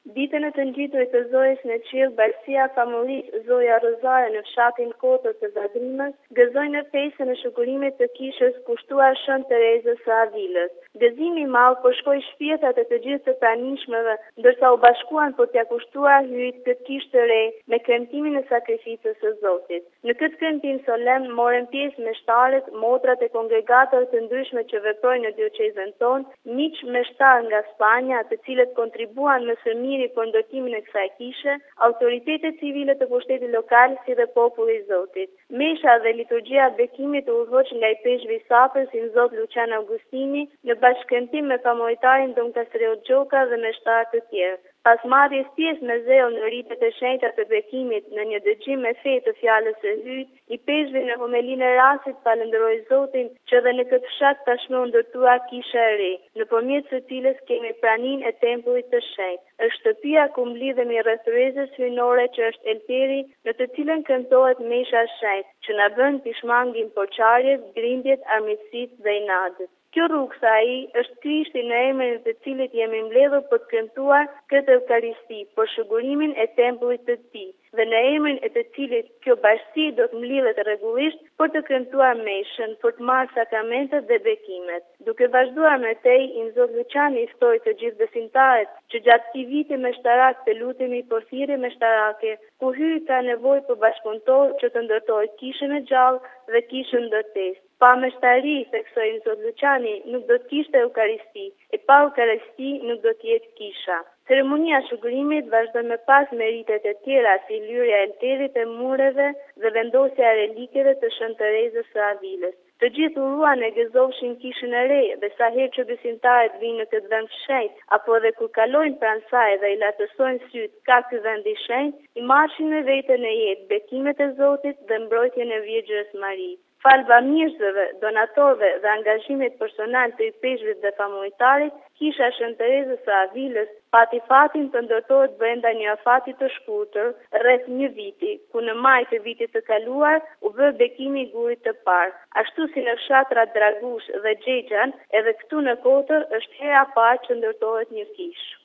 Ditën e të ngjitur të zojës në qiell, bashkia famullisë Zoja Rozare në fshatin Kotër të Zadrimës gëzoi në festën e shukurimit të kishës kushtuar Shën Terezës së Avilës. Gëzimi i madh po shkoi shpirtat e të gjithë të pranishmëve, ndërsa u bashkuan për t'ia kushtuar hyjt këtë kishë të re me kremtimin e sakrificës së Zotit. Në këtë kremtim solemn morën pjesë meshtarët, motrat e kongregatave të ndryshme që veprojnë në diocezën tonë, miq meshtar nga Spanja, të cilët kontribuan më së miri për ndërtimin e kësaj kishe, autoritetet civile të pushtetit lokal si dhe populli i Zotit. Mesha dhe liturgjia bekimit u udhëhoq nga i peshqvi sapër si Zot Lucian Augustini në bashkëndrim me famojtarin Don Castreo Gjoka dhe meshtarë të tjerë. Pas marrjes pjesë me zell në ritet e shenjta të bekimit në një dëgjim me fe të fjalës së hyjt, i peshqvi në homelinë e rastit falënderoi Zotin që dhe në këtë fshat tashmë u ndërtua kisha e re, nëpërmjet së cilës kemi praninë e tempullit të shenjtë. Është shtëpia ku mblidhemi rreth tërezës hyjnore që është elteri në të cilën këndohet mesha e shenjtë, që na bën pishmangin porçarjes, grindjet, armiqësitë dhe inatët. Kjo rrugë është Krishti në emrin të cilit jemi mbledhur për të kremtuar këtë Eukaristi për shëgurimin e tempullit të Tij, dhe në emrin e të cilit kjo bashkësi do të mlidhet rregullisht për të kremtuar meshën, për të marrë sakramentet dhe bekimet. Duke vazhduar me tej, i Zot Luciani ftoi të gjithë besimtarët që gjatë këtij viti meshtarak të lutemi për thirrje meshtarake, ku hyj ka nevojë për bashkëpunëtor që të ndërtojë kishën e gjallë dhe kishën ndërtesë. Pa meshtari, theksoi Zot Luciani, nuk do të kishte Eukaristi, e pa Eukaristi nuk do të jetë kisha. Ceremonia shukurimit vazhdon me pas meritet e tjera si lyrja e elterit e mureve dhe vendosja e relikeve të Shën Terezës së Avilës. Të gjithë uruan e gëzofshin kishën e re, dhe sa herë që besimtarët vinë në këtë vend të shenjtë, apo edhe kur kalojnë pranë saj dhe i latësojnë syt ka ky vend i shenjtë, i marrin me vete në jetë bekimet e Zotit dhe mbrojtjen e Virgjës Marijë. Fal bamirësve, donatorëve dhe angazhimit personal të i peshqvit dhe famojtarit, kisha Shën Terezës së Avilës pati fatin të ndërtohet brenda një afati të shkurtër, rreth një viti, ku në maj të vitit të kaluar u bë bekimi i gurit të parë. Ashtu si në fshatrat Dragush dhe Xhexhan, edhe këtu në Kotër është hera e parë që ndërtohet një kishë.